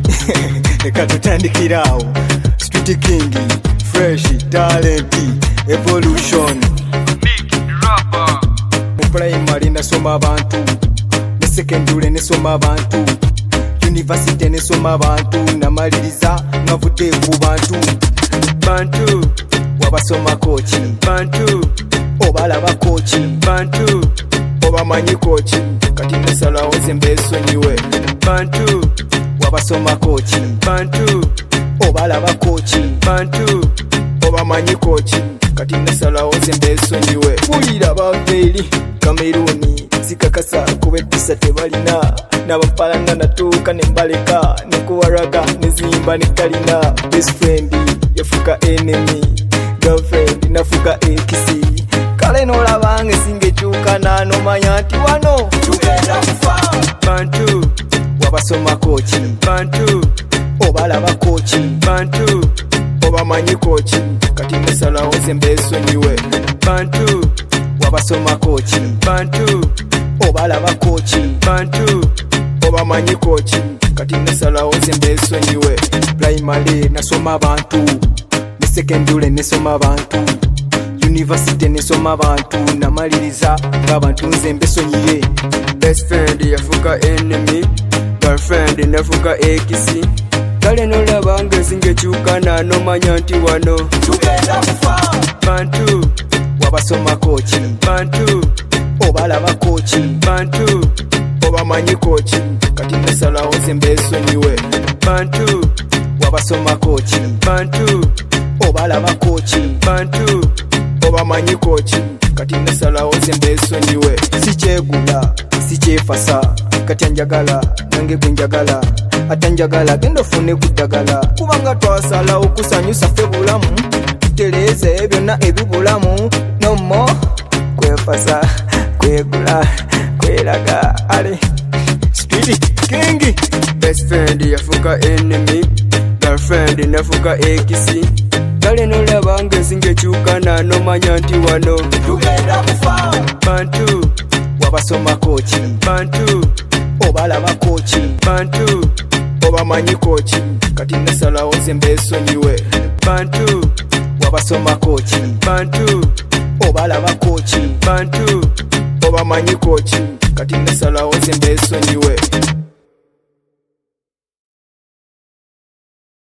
Leka tutandikirawo. Street King, Fresh, Talent, Evolution. Mu primary nasoma abantu, ne secondary nesoma abantu, university nesoma abantu, namaliriza ngavudde ku bantu wabasoma kochi bantu obalaba kochi bantu obamanyi kochi kati nasalawo zembesonyiwe bantu wabasoma kochi bantu obalaba kochi bantu obamanyi kochi kati nasalawo zembesonyiwe kulira baveri Kameruni zikakasa kubepisa tebalina nabapalanga natuuka nembaleka nekuwaraga nezimba netalina best friend yafuka enemy girlfriend nafuka ekisi kale nolabange singekyuka nanomanya nti wano tugenda kufa bantu wabasoma kochi bantu obalaba kochi bantu obamanyi kochi kati nasalawo zembesonyiwe bantu wabasoma kochi bantu obalaba kochi bantu obamanyi kochi kati nasalawo zembesonyiwe primary nasoma abantu ne secondary nesoma abantu university nesoma abantu namaliriza ng'abantu nze mbesonyiye best friend yafuka enemy girlfriend nafuka ekisi kale nolabanga singekyuka nanomanya nti wano tugenda kufa bantu wabasoma kochi bantu obalaba kochi bantu obamanyi kochi kati nasalawo zembesonyiwe bantu wabasoma kochi bantu obalaba kochi bantu obamanyi kochi kati nasalawo zembesonyiwe sikyegula sikyefasa kati anjagala nange gwenjagala atanjagala genda ofune kuddagala kubanga twasalawo kusanyusa ffe bulamu tutereeze byonna ebibulamu nomo kwefasa kwegula kweraga ale Street King best friend yafuka enemy girlfriend nafuka ekisi kale nolabanga singekyuka nanomanya nti wano tugenda kufa bantu wabasoma kochi bantu obalaba kochi bantu obamanyi kochi kati nasalawo zembesonyiwe bantu wabasoma kochi bantu obalaba kochi bantu obamanyi kochi kati nasalawo zembesonyiwe